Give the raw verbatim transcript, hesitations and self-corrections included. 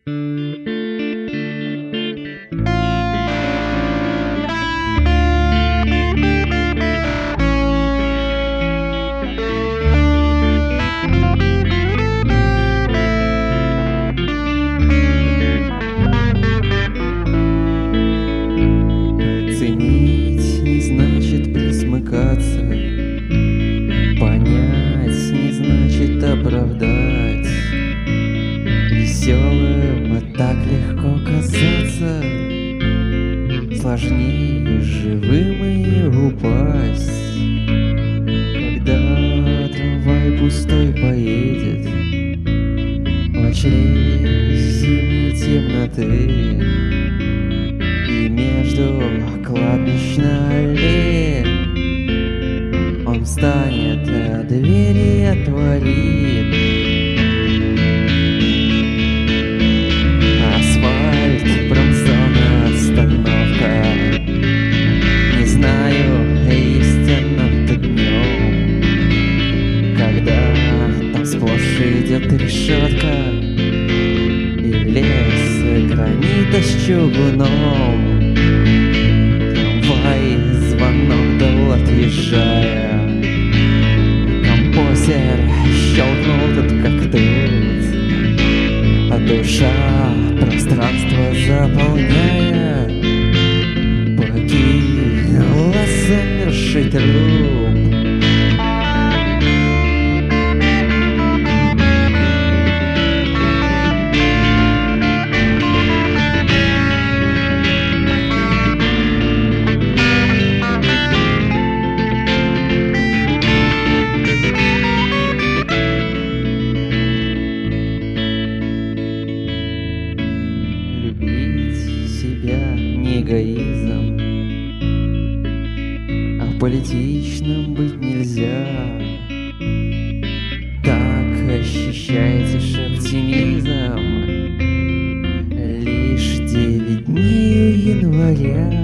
Ценить не значит присмыкаться, понять не значит оправдать. Веселым и так легко казаться, сложнее живым и упасть. Когда трамвай пустой поедет в очрей зимней темноты, и между кладбищной аллеи он встанет, а двери отворит. Асфальт, промзона, остановка. Не знаю, истинно-то днем, когда там сплошь идет решетка и лес гранита с чугуном. Трамвай, звонок дал, отъезжая. Композер щелкнул тут как тут, а душа пространство заполняя покинула замерзший труп. Не эгоизм, а политичным быть нельзя. Так ощущаете оптимизм лишь девять дней января.